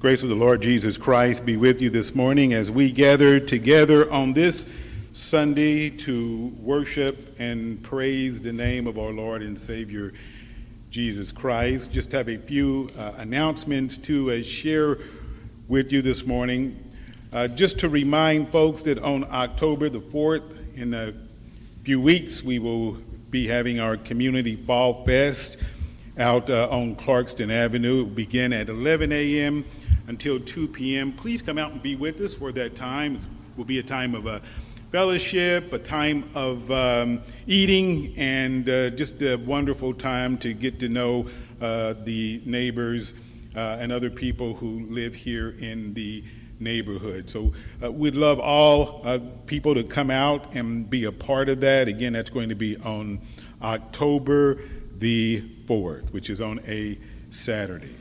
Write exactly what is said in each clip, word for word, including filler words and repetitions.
Grace of the Lord Jesus Christ be with you this morning as we gather together on this Sunday to worship and praise the name of our Lord and Savior Jesus Christ. Just have a few uh, announcements to uh, share with you this morning. Uh, just to remind folks that on October the fourth, in a few weeks, we will be having our Community Fall Fest out uh, on Clarkston Avenue. It will begin at eleven a.m. until two p.m. Please come out and be with us for that time. It will be a time of uh, fellowship, a time of um, eating, and uh, just a wonderful time to get to know uh, the neighbors uh, and other people who live here in the neighborhood. So uh, we'd love all uh, people to come out and be a part of that. Again, that's going to be on October the fourth, which is on a Saturday.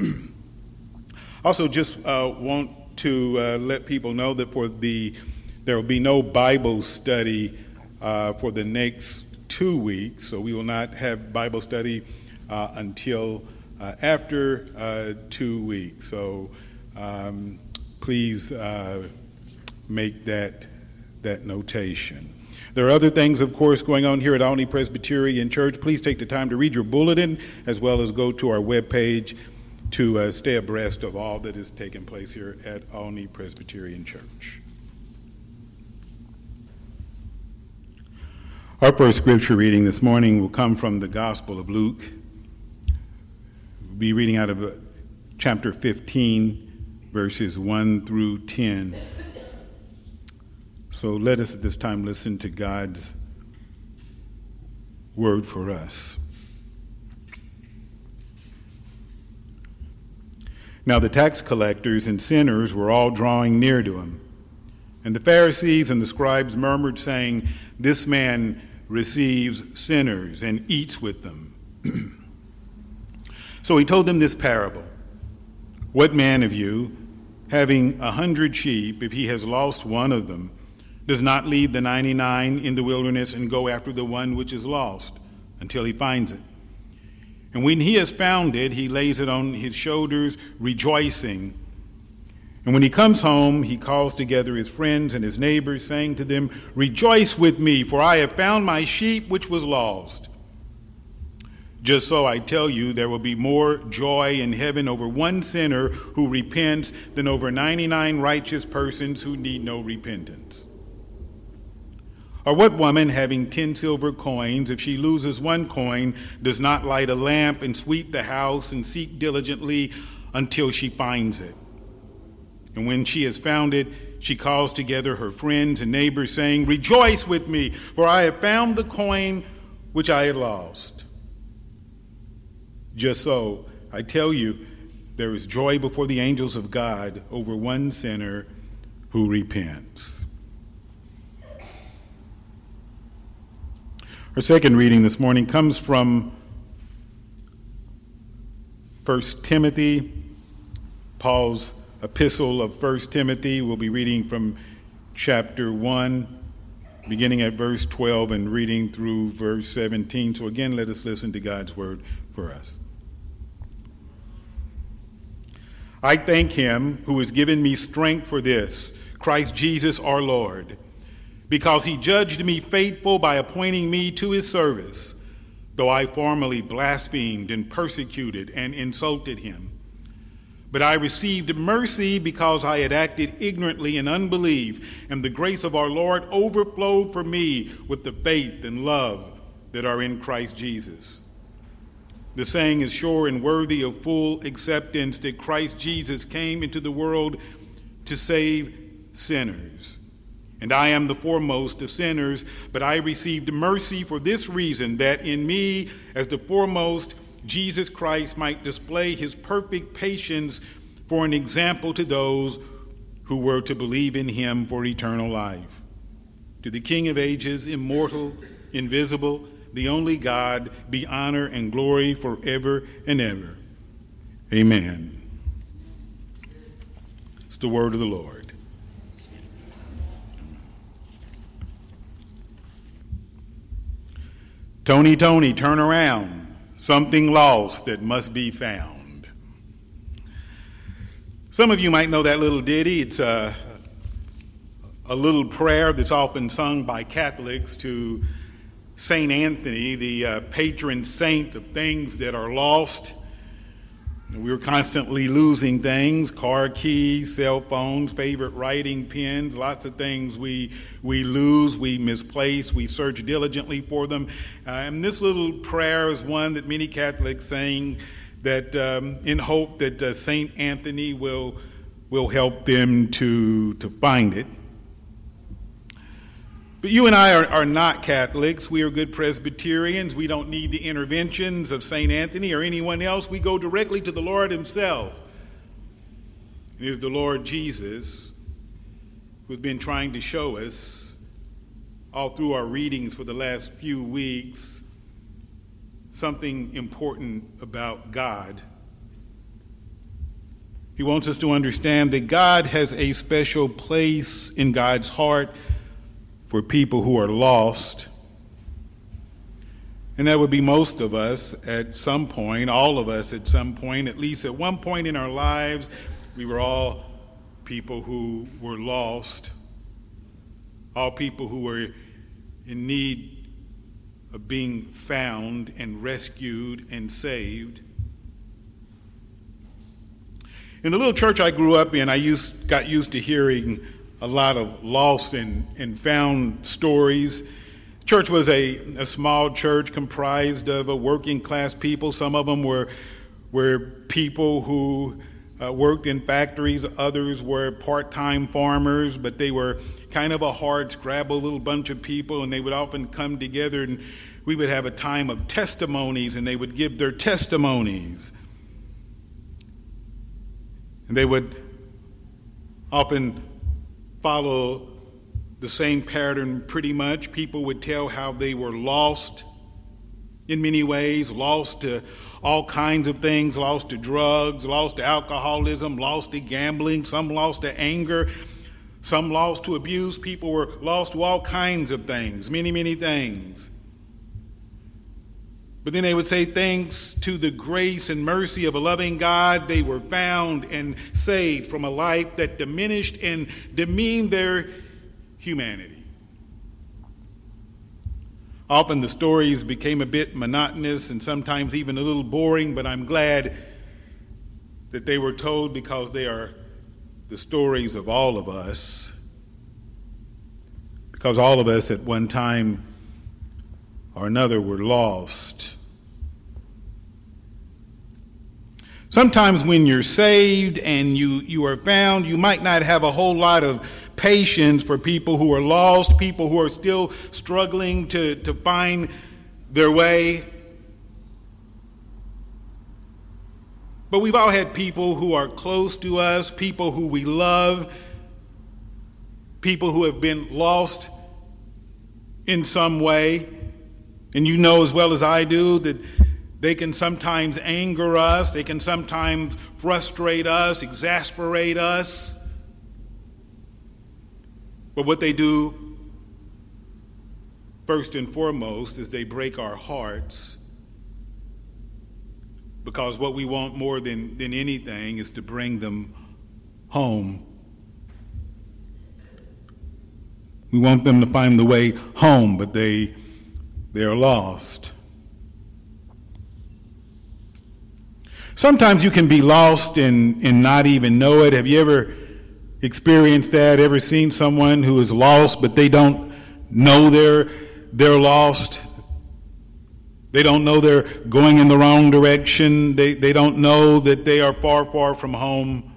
Also, just uh, want to uh, let people know that for the there will be no Bible study uh, for the next two weeks, so we will not have Bible study uh, until uh, after uh, two weeks. So um, please uh, make that that notation. There are other things, of course, going on here at Olney Presbyterian Church. Please take the time to read your bulletin as well as go to our webpage to uh, stay abreast of all that is taking place here at Olney Presbyterian Church. Our first scripture reading this morning will come from the Gospel of Luke. We'll be reading out of uh, chapter fifteen, verses one through ten. So let us at this time listen to God's word for us. Now the tax collectors and sinners were all drawing near to him. And the Pharisees and the scribes murmured, saying, "This man receives sinners and eats with them." So he told them this parable. "What man of you, having a hundred sheep, if he has lost one of them, does not leave the ninety-nine in the wilderness and go after the one which is lost until he finds it? And when he has found it, he lays it on his shoulders, rejoicing. And when he comes home, he calls together his friends and his neighbors, saying to them, 'Rejoice with me, for I have found my sheep which was lost.' Just so I tell you, there will be more joy in heaven over one sinner who repents than over ninety-nine righteous persons who need no repentance. Or what woman, having ten silver coins, if she loses one coin, does not light a lamp and sweep the house and seek diligently until she finds it? And when she has found it, she calls together her friends and neighbors, saying, 'Rejoice with me, for I have found the coin which I had lost.' Just so, I tell you, there is joy before the angels of God over one sinner who repents." Our second reading this morning comes from First Timothy, Paul's epistle of First Timothy. We'll be reading from chapter one, beginning at verse twelve and reading through verse seventeen. So again, let us listen to God's word for us. "I thank him who has given me strength for this, Christ Jesus our Lord, because he judged me faithful by appointing me to his service, though I formerly blasphemed and persecuted and insulted him. But I received mercy because I had acted ignorantly in unbelief, and the grace of our Lord overflowed for me with the faith and love that are in Christ Jesus. The saying is sure and worthy of full acceptance that Christ Jesus came into the world to save sinners. And I am the foremost of sinners, but I received mercy for this reason, that in me, as the foremost, Jesus Christ might display his perfect patience for an example to those who were to believe in him for eternal life. To the King of ages, immortal, invisible, the only God, be honor and glory forever and ever. Amen." It's the word of the Lord. Tony, Tony, turn around. Something lost that must be found. Some of you might know that little ditty. It's a, a little prayer that's often sung by Catholics to Saint Anthony, the uh, patron saint of things that are lost. We're constantly losing things, car keys, cell phones, favorite writing pens, lots of things we we lose, we misplace, we search diligently for them. Uh, and this little prayer is one that many Catholics sing that um, in hope that uh, Saint Anthony will will help them to, to find it. But you and I are, are not Catholics. We are good Presbyterians. We don't need the interventions of Saint Anthony or anyone else. We go directly to the Lord himself. It is the Lord Jesus who's been trying to show us all through our readings for the last few weeks something important about God. He wants us to understand that God has a special place in God's heart for people who are lost. And that would be most of us at some point, all of us at some point, at least at one point in our lives, we were all people who were lost, all people who were in need of being found and rescued and saved. In the little church I grew up in, I used, got used to hearing a lot of lost and, and found stories. Church was a, a small church comprised of a working class people. Some of them were, were people who uh, worked in factories. Others were part-time farmers, but they were kind of a hard scrabble little bunch of people, and they would often come together and we would have a time of testimonies, and they would give their testimonies. And they would often follow the same pattern pretty much. People would tell how they were lost in many ways, lost to all kinds of things, lost to drugs, lost to alcoholism, lost to gambling, some lost to anger, some lost to abuse. People were lost to all kinds of things, many, many things. But then they would say, thanks to the grace and mercy of a loving God, they were found and saved from a life that diminished and demeaned their humanity. Often the stories became a bit monotonous and sometimes even a little boring, but I'm glad that they were told because they are the stories of all of us. Because all of us at one time or another were lost. Sometimes when you're saved and you, you are found, you might not have a whole lot of patience for people who are lost, people who are still struggling to, to find their way. But we've all had people who are close to us, people who we love, people who have been lost in some way. And you know as well as I do that they can sometimes anger us, they can sometimes frustrate us, exasperate us. But what they do, first and foremost, is they break our hearts. Because what we want more than, than anything is to bring them home. We want them to find the way home, but they, they are lost. Sometimes you can be lost and, and not even know it. Have you ever experienced that? Ever seen someone who is lost, but they don't know they're, they're lost? They don't know they're going in the wrong direction. They, they don't know that they are far, far from home.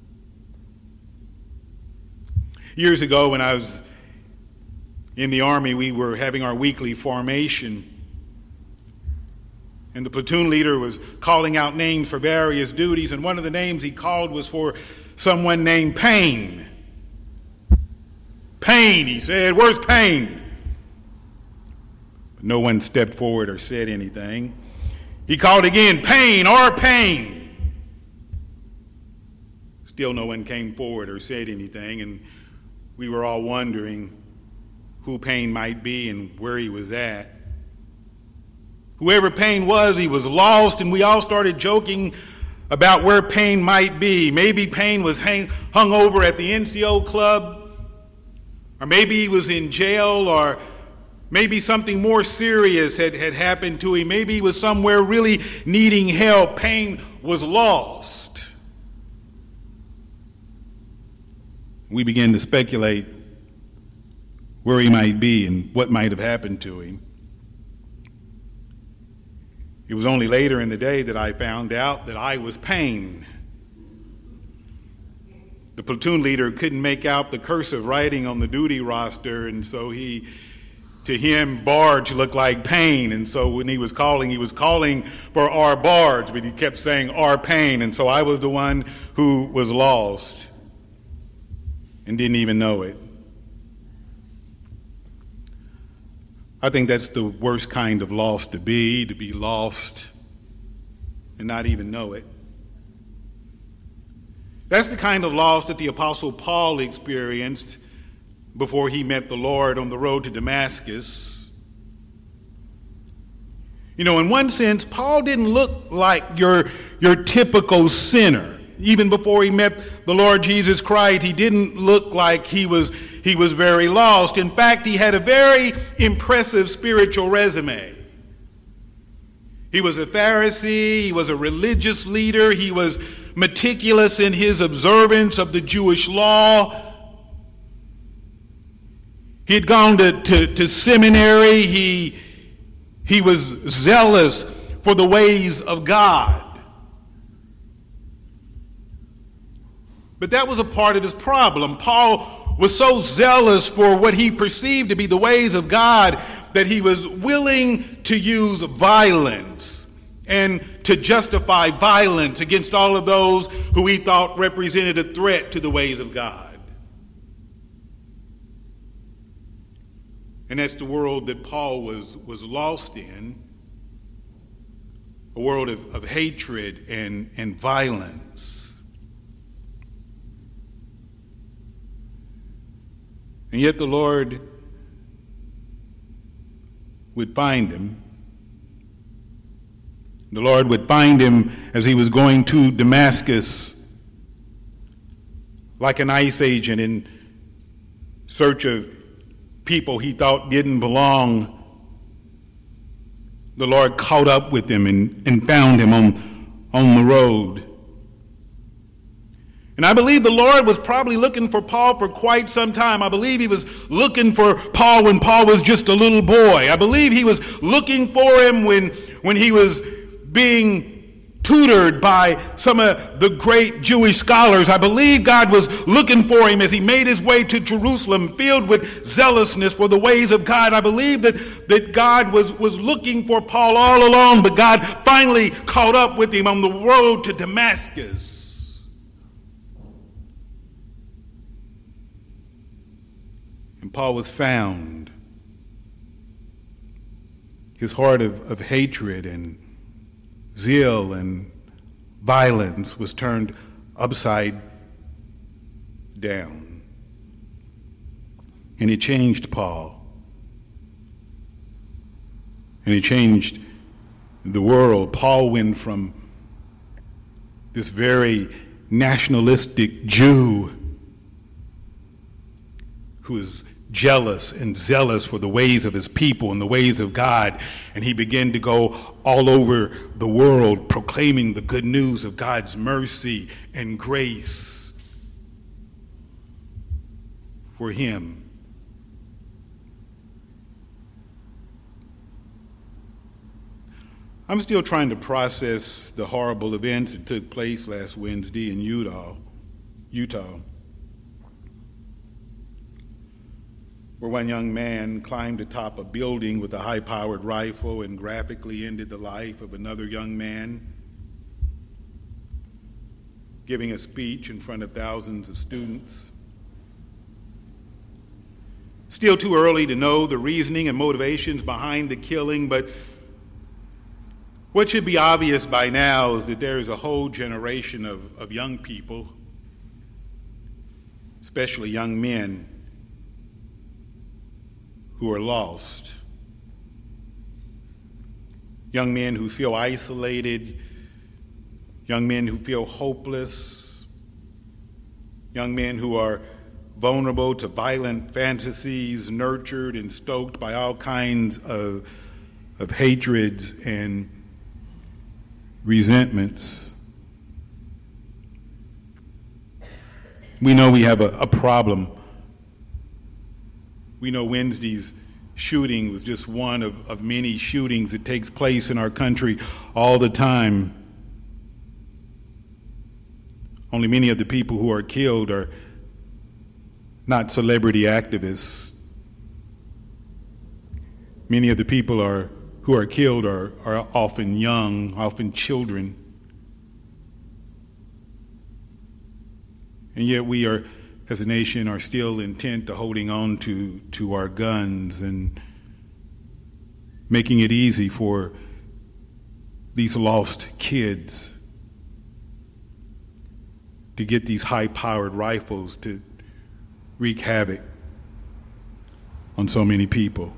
Years ago when I was in the Army, we were having our weekly formation. And the platoon leader was calling out names for various duties, and one of the names he called was for someone named Payne. Payne, he said. Where's Payne? But no one stepped forward or said anything. He called again, Payne or Payne. Still no one came forward or said anything, and we were all wondering who Payne might be and where he was at. Whoever Payne was, he was lost, and we all started joking about where Payne might be. Maybe Payne was hang, hung over at the N C O club, or maybe he was in jail, or maybe something more serious had, had happened to him. Maybe he was somewhere really needing help. Payne was lost. We begin to speculate where he might be and what might have happened to him. It was only later in the day that I found out that I was Payne. The platoon leader couldn't make out the cursive writing on the duty roster, and so he, to him, Barge looked like Payne, and so when he was calling, he was calling for our Barge, but he kept saying our Payne, and so I was the one who was lost and didn't even know it. I think that's the worst kind of lost to be, to be lost and not even know it. That's the kind of loss that the Apostle Paul experienced before he met the Lord on the road to Damascus. You know, in one sense, Paul didn't look like your, your typical sinner. Even before he met the Lord Jesus Christ, he didn't look like he was He was very lost. In fact, he had a very impressive spiritual resume. He was a Pharisee. He was a religious leader. He was meticulous in his observance of the Jewish law. He had gone to, to, to seminary. He, he was zealous for the ways of God. But that was a part of his problem. Paul was so zealous for what he perceived to be the ways of God that he was willing to use violence and to justify violence against all of those who he thought represented a threat to the ways of God. And that's the world that Paul was, was lost in, a world of, of hatred and, and violence. And yet the Lord would find him. The Lord would find him as he was going to Damascus, like an ICE agent in search of people he thought didn't belong. The Lord caught up with him and, and found him on, on the road. And I believe the Lord was probably looking for Paul for quite some time. I believe he was looking for Paul when Paul was just a little boy. I believe he was looking for him when, when he was being tutored by some of the great Jewish scholars. I believe God was looking for him as he made his way to Jerusalem, filled with zealousness for the ways of God. I believe that, that God was, was looking for Paul all along, but God finally caught up with him on the road to Damascus. And Paul was found. His heart of, of hatred and zeal and violence was turned upside down. And it changed Paul. And it changed the world. Paul went from this very nationalistic Jew who is jealous and zealous for the ways of his people and the ways of God. And he began to go all over the world proclaiming the good news of God's mercy and grace for him. I'm still trying to process the horrible events that took place last Wednesday in Utah, Utah. where one young man climbed atop a building with a high-powered rifle and graphically ended the life of another young man, giving a speech in front of thousands of students. Still too early to know the reasoning and motivations behind the killing, but what should be obvious by now is that there is a whole generation of, of young people, especially young men, who are lost. Young men who feel isolated, young men who feel hopeless, young men who are vulnerable to violent fantasies, nurtured and stoked by all kinds of, of hatreds and resentments. We know we have a, a problem. We know Wednesday's shooting was just one of, of many shootings that takes place in our country all the time. Only many of the people who are killed are not celebrity activists. Many of the people are, who are killed are, are often young, often children. And yet we are, as a nation, are still intent to holding on to, to our guns and making it easy for these lost kids to get these high-powered rifles to wreak havoc on so many people.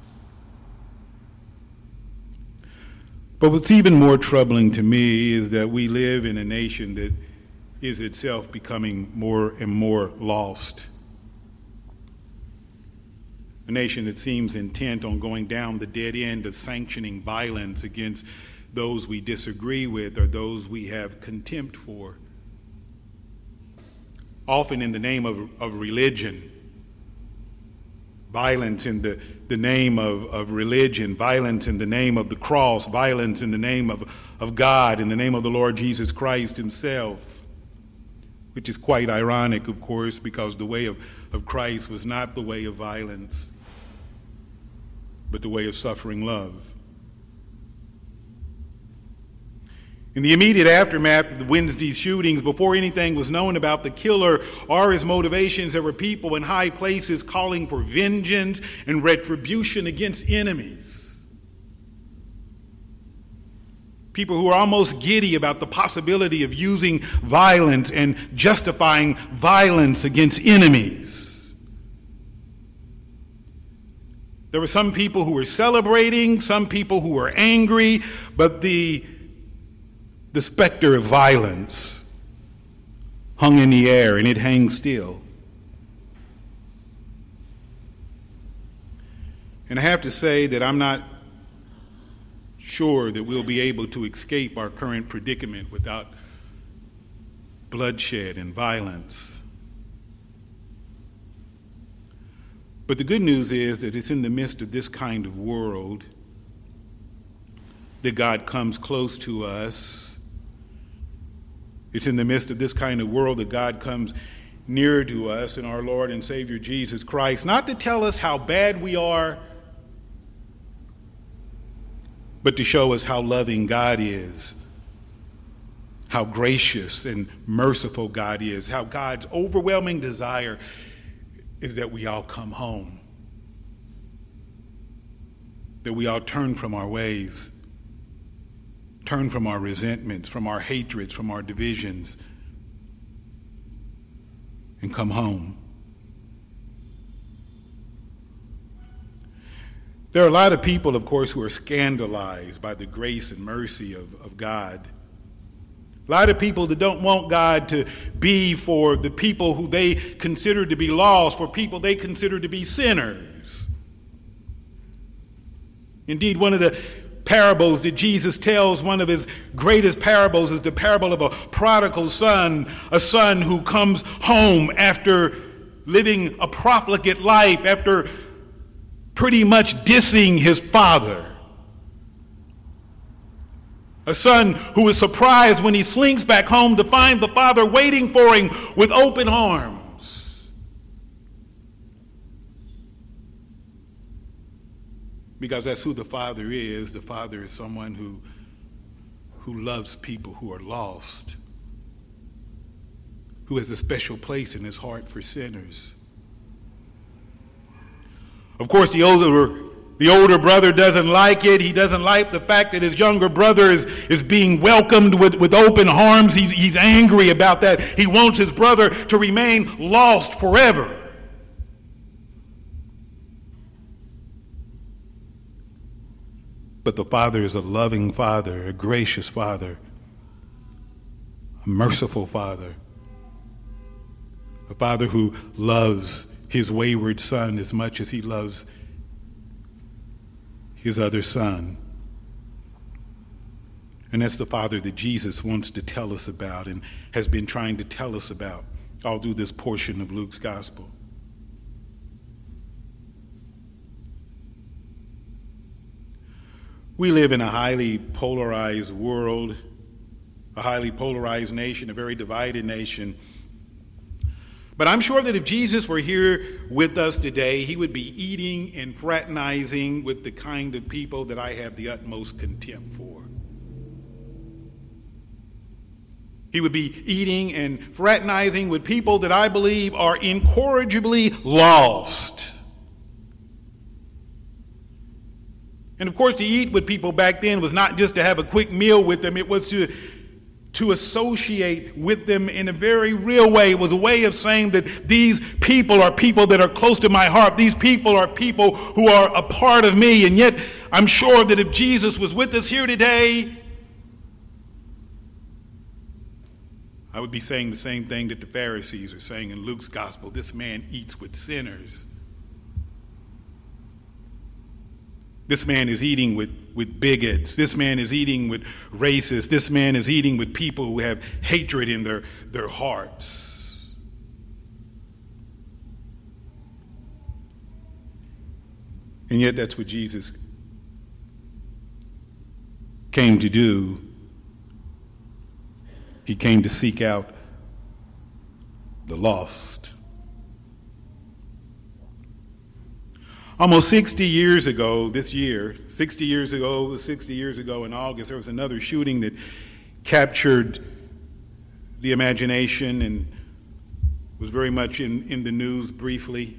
But what's even more troubling to me is that we live in a nation that is itself becoming more and more lost. A nation that seems intent on going down the dead end of sanctioning violence against those we disagree with or those we have contempt for. Often in the name of, of religion, violence in the, the name of, of religion, violence in the name of the cross, violence in the name of, of God, in the name of the Lord Jesus Christ himself, which is quite ironic, of course, because the way of, of Christ was not the way of violence, but the way of suffering love. In the immediate aftermath of the Wednesday shootings, before anything was known about the killer or his motivations, there were people in high places calling for vengeance and retribution against enemies. People who are almost giddy about the possibility of using violence and justifying violence against enemies. There were some people who were celebrating, some people who were angry, but the The specter of violence hung in the air, and it hangs still. And I have to say that I'm not sure that we'll be able to escape our current predicament without bloodshed and violence. But the good news is that it's in the midst of this kind of world that God comes close to us. It's in the midst of this kind of world that God comes near to us in our Lord and Savior Jesus Christ, not to tell us how bad we are, but to show us how loving God is, how gracious and merciful God is, how God's overwhelming desire is that we all come home, that we all turn from our ways, turn from our resentments, from our hatreds, from our divisions, and come home. There are a lot of people, of course, who are scandalized by the grace and mercy of, of God. A lot of people that don't want God to be for the people who they consider to be lost, for people they consider to be sinners. Indeed, one of the parables that Jesus tells, one of his greatest parables, is the parable of a prodigal son, a son who comes home after living a profligate life, after pretty much dissing his father. A son who is surprised when he slinks back home to find the father waiting for him with open arms. Because that's who the Father is. The Father is someone who, who loves people who are lost, who has a special place in his heart for sinners. Of course, the older, the older brother doesn't like it. He doesn't like the fact that his younger brother is, is being welcomed with, with open arms. He's, he's angry about that. He wants his brother to remain lost forever. But the Father is a loving Father, a gracious Father, a merciful Father, a Father who loves his wayward son as much as he loves his other son. And that's the Father that Jesus wants to tell us about and has been trying to tell us about all through this portion of Luke's gospel. We live in a highly polarized world, a highly polarized nation, a very divided nation. But I'm sure that if Jesus were here with us today, he would be eating and fraternizing with the kind of people that I have the utmost contempt for. He would be eating and fraternizing with people that I believe are incorrigibly lost. And of course, to eat with people back then was not just to have a quick meal with them. It was to, to associate with them in a very real way. It was a way of saying that these people are people that are close to my heart. These people are people who are a part of me. And yet, I'm sure that if Jesus was with us here today, I would be saying the same thing that the Pharisees are saying in Luke's gospel. This man eats with sinners. This man is eating with, with bigots. This man is eating with racists. This man is eating with people who have hatred in their, their hearts. And yet that's what Jesus came to do. He came to seek out the lost. Almost sixty years ago, this year, sixty years ago, it was sixty years ago in August, there was another shooting that captured the imagination and was very much in, in the news briefly.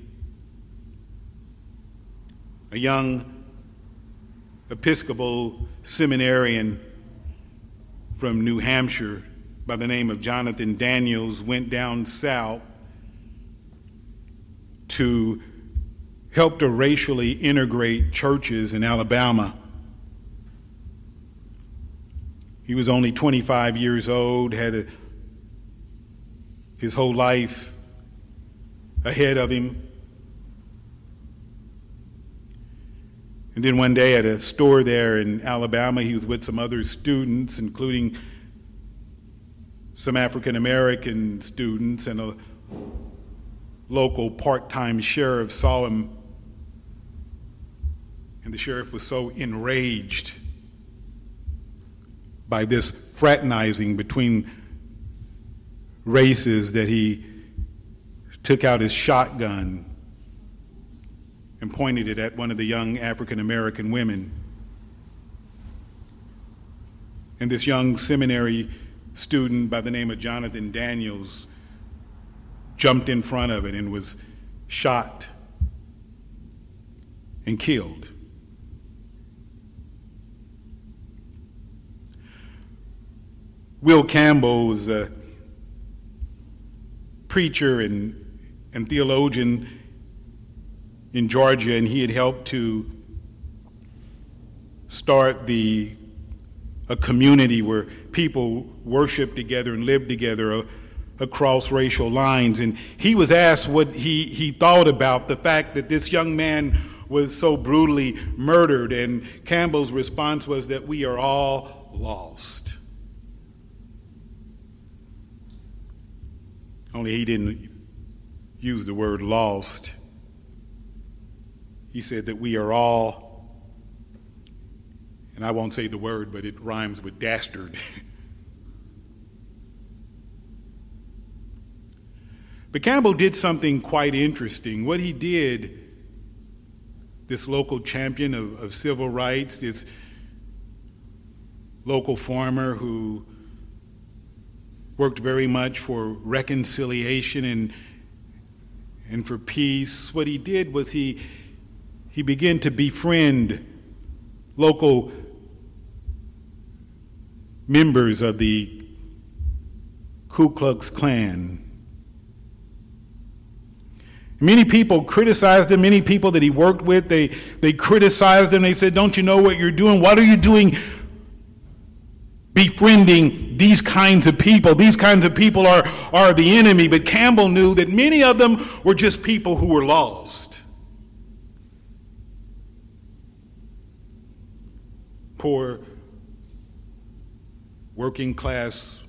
A young Episcopal seminarian from New Hampshire by the name of Jonathan Daniels went down south to help to racially integrate churches in Alabama. He was only twenty-five years old, had a, his whole life ahead of him. And then one day at a store there in Alabama, he was with some other students, including some African American students, and a local part-time sheriff saw him. And the sheriff was so enraged by this fraternizing between races that he took out his shotgun and pointed it at one of the young African American women. And this young seminary student by the name of Jonathan Daniels jumped in front of it and was shot and killed. Will Campbell was a preacher and, and theologian in Georgia, and he had helped to start the a community where people worship together and live together uh, across racial lines. And he was asked what he, he thought about the fact that this young man was so brutally murdered, and Campbell's response was that we are all lost. Only he didn't use the word lost. He said that we are all, and I won't say the word, but it rhymes with dastard. But Campbell did something quite interesting. What he did, this local champion of, of civil rights, this local farmer who worked very much for reconciliation and and for peace, what he did was he he began to befriend local members of the Ku Klux Klan. Many people criticized him. Many people that he worked with, they, they criticized him. They said, don't you know what you're doing? What are you doing befriending these kinds of people. These kinds of people are, are the enemy, but Campbell knew that many of them were just people who were lost. Poor, working class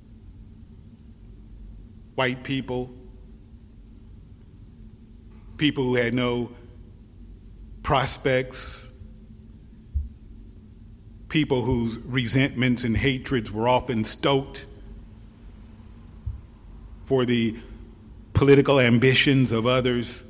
white people, people who had no prospects, people whose resentments and hatreds were often stoked for the political ambitions of others.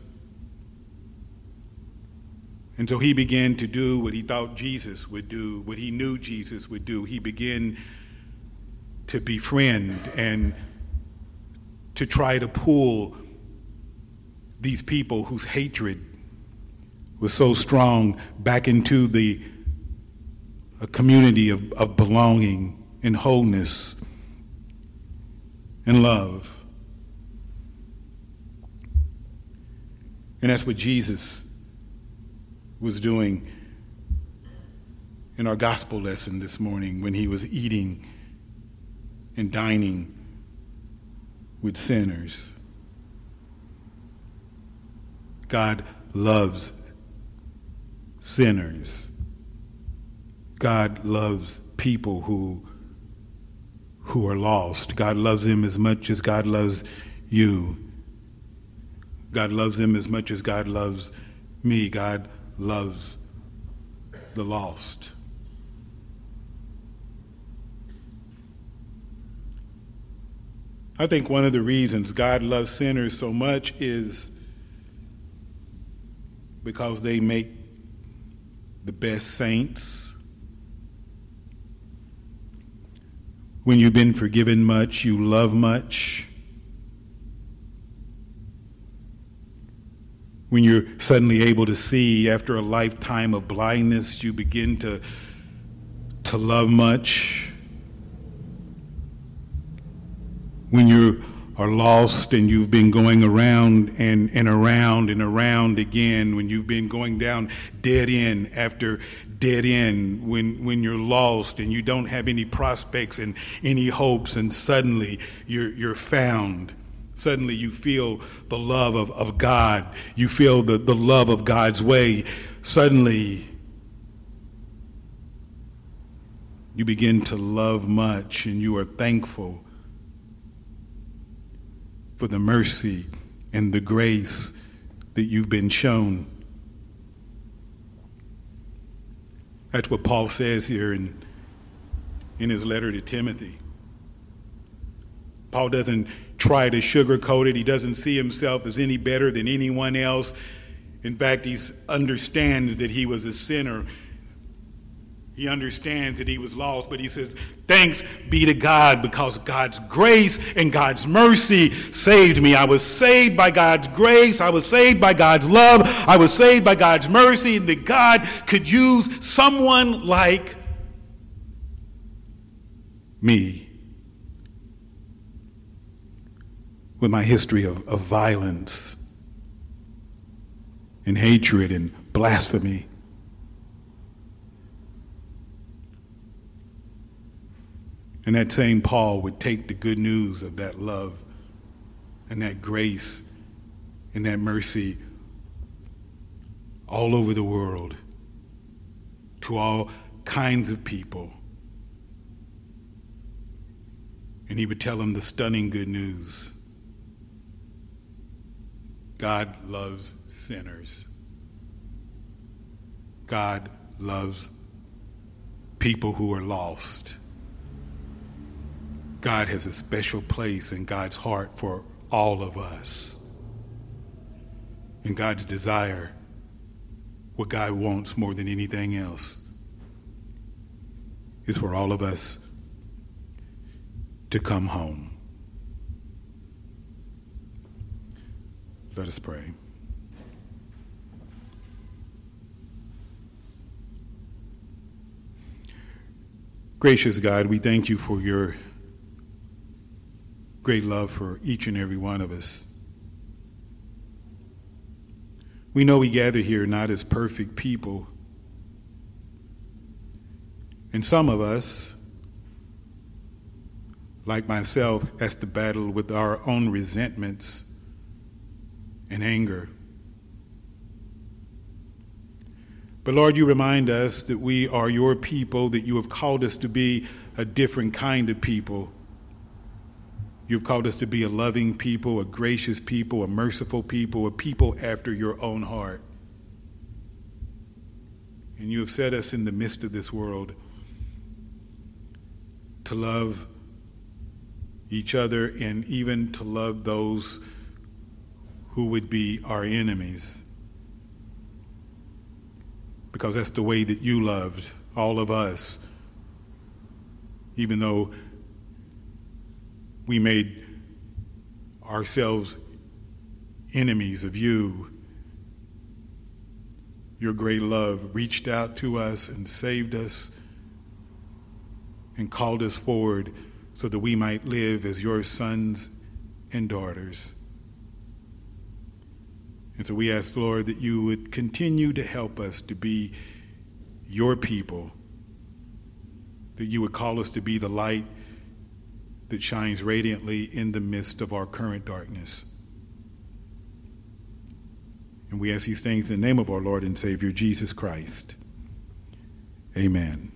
And so he began to do what he thought Jesus would do, what he knew Jesus would do. He began to befriend and to try to pull these people whose hatred was so strong back into the a community of, of belonging and wholeness and love. And that's what Jesus was doing in our gospel lesson this morning when he was eating and dining with sinners. God loves sinners. God loves people who, who are lost. God loves them as much as God loves you. God loves them as much as God loves me. God loves the lost. I think one of the reasons God loves sinners so much is because they make the best saints. When you've been forgiven much, you love much. When you're suddenly able to see after a lifetime of blindness, you begin to, to love much. When you are lost and you've been going around and, and around and around again, when you've been going down dead end after dead end, when, when you're lost and you don't have any prospects and any hopes, and suddenly you're, you're found. Suddenly you feel the love of, of God. You feel the, the love of God's way. Suddenly you begin to love much, and you are thankful for the mercy and the grace that you've been shown. That's what Paul says here in, in his letter to Timothy. Paul doesn't try to sugarcoat it. He doesn't see himself as any better than anyone else. In fact, he understands that he was a sinner. He understands that he was lost, but he says, thanks be to God, because God's grace and God's mercy saved me. I was saved by God's grace. I was saved by God's love. I was saved by God's mercy, and that God could use someone like me with my history of, of violence and hatred and blasphemy. And that same Paul would take the good news of that love and that grace and that mercy all over the world to all kinds of people. And he would tell them the stunning good news. God loves sinners. God loves people who are lost. God has a special place in God's heart for all of us. And God's desire, what God wants more than anything else, is for all of us to come home. Let us pray. Gracious God, we thank you for your great love for each and every one of us. We know we gather here not as perfect people, and some of us like myself, has to battle with our own resentments and anger. But Lord, you remind us that we are your people, that you have called us to be a different kind of people. You've called us to be a loving people, a gracious people, a merciful people, a people after your own heart. And you have set us in the midst of this world to love each other and even to love those who would be our enemies. Because that's the way that you loved all of us, even though we made ourselves enemies of you. Your great love reached out to us and saved us and called us forward so that we might live as your sons and daughters. And so we ask, Lord, that you would continue to help us to be your people, that you would call us to be the light that shines radiantly in the midst of our current darkness. And we ask these things in the name of our Lord and Savior, Jesus Christ. Amen.